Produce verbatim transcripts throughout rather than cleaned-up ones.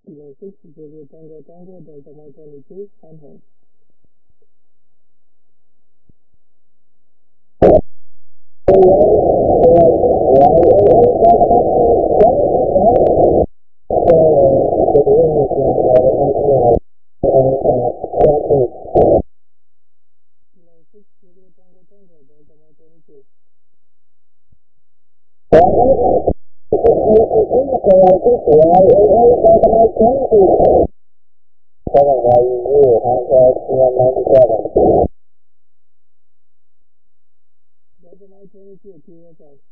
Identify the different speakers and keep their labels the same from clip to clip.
Speaker 1: Kilo six, Julia Tango Tango, Delta Mike twenty-two, handhold. Kilo six, Julia Tango Tango, Delta Mike twenty-two. Delta Mike twenty-two, Q S I.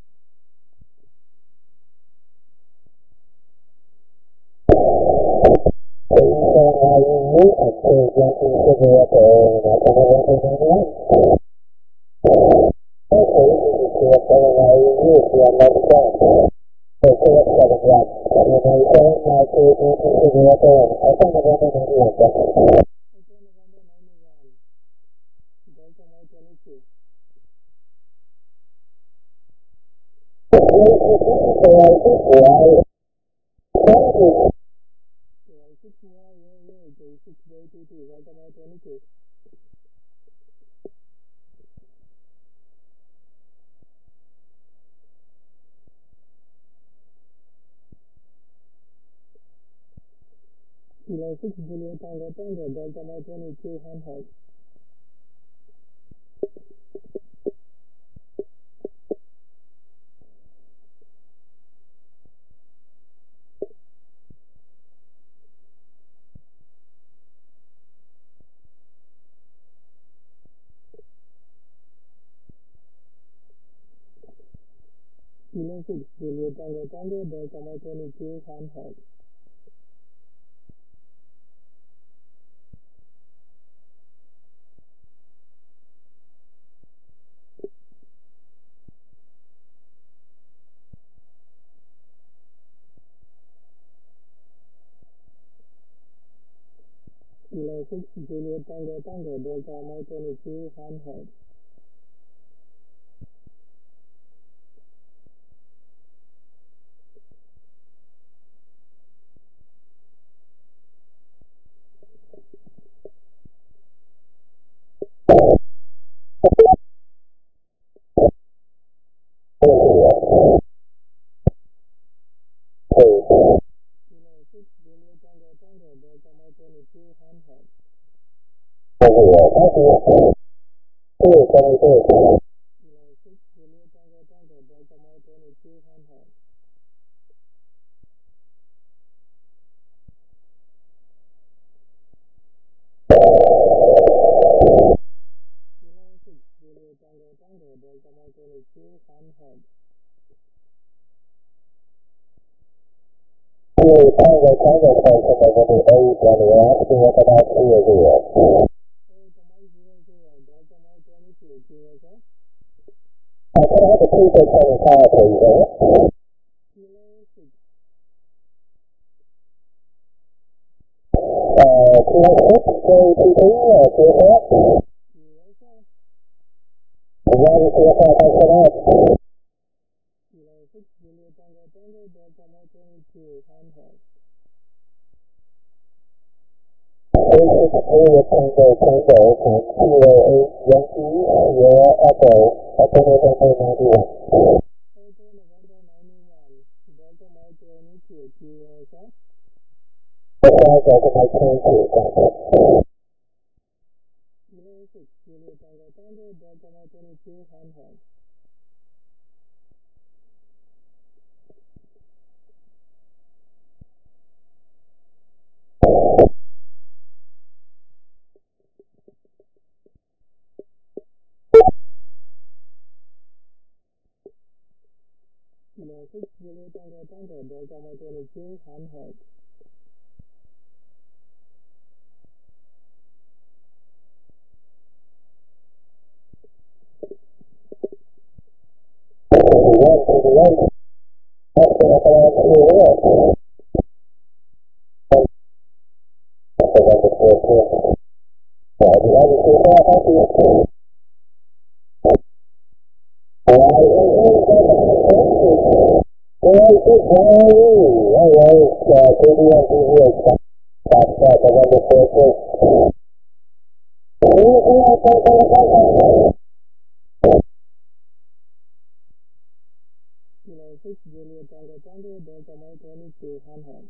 Speaker 1: Delta Mike twenty-two. six Y, yeah, yeah, J six J two two, Delta Mike twenty-two. Kilo six, Julia Tango Tango, Delta Mike twenty-two, handhold. Kilo six, Julia Tango Tango, Delta Mike twenty-two, handhold. Kilo six, Julia Tango Tango, Delta Mike twenty-two, handhold. Kilo six, Julia Tango Tango, Delta Mike twenty-two, handhold. Kilo six, Julia Tango Tango, Delta Mike twenty-two, handhold. Kilo six, Julia Tango Tango, Delta Mike twenty-two, handhold. Delta Mike zero zero, Delta Mike twenty-two, Q S I. Kilo six. Q S I. Kilo six, Julia Tango Tango, Delta Mike twenty-two, handhold. Hotel November ninety-one, Delta Mike twenty-two, Q S I. Kilo six, Julia Tango Tango, Delta Mike twenty-two, handhold. Kilo six, Julia Tango Tango, Delta Mike twenty-two, handhold. India is Pakistan seven the forces. Kilo six Juliet Tango Tango Delta Mike twenty-two Hanhan.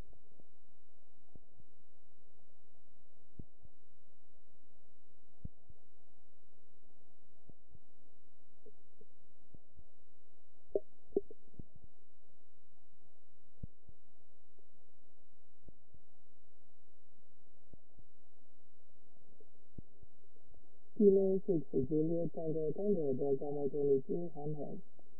Speaker 1: Kilo six Juliet Tango Tango Delta Mike twenty-two Hanhan.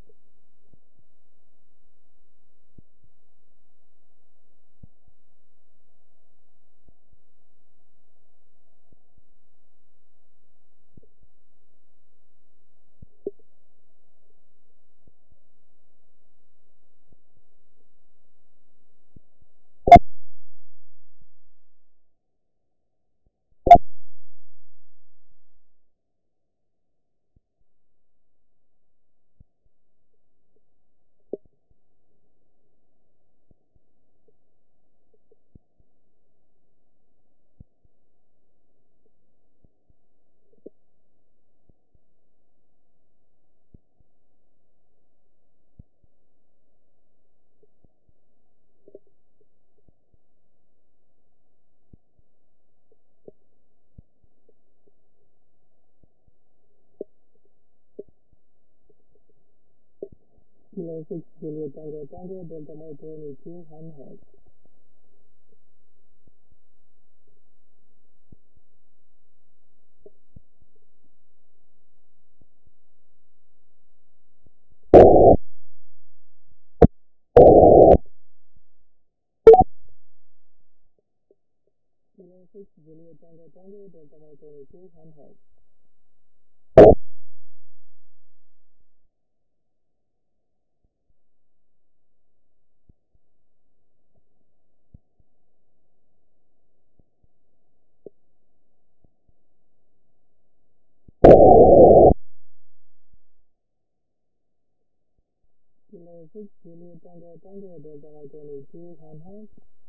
Speaker 1: Kilo six Juliet Tango Tango Delta Mike twenty-two Hanhan. Kilo six Juliet Tango Tango Delta Mike twenty-two Hanhan. Kilo six Juliet Tango Tango Delta Mike twenty-two Hanhan.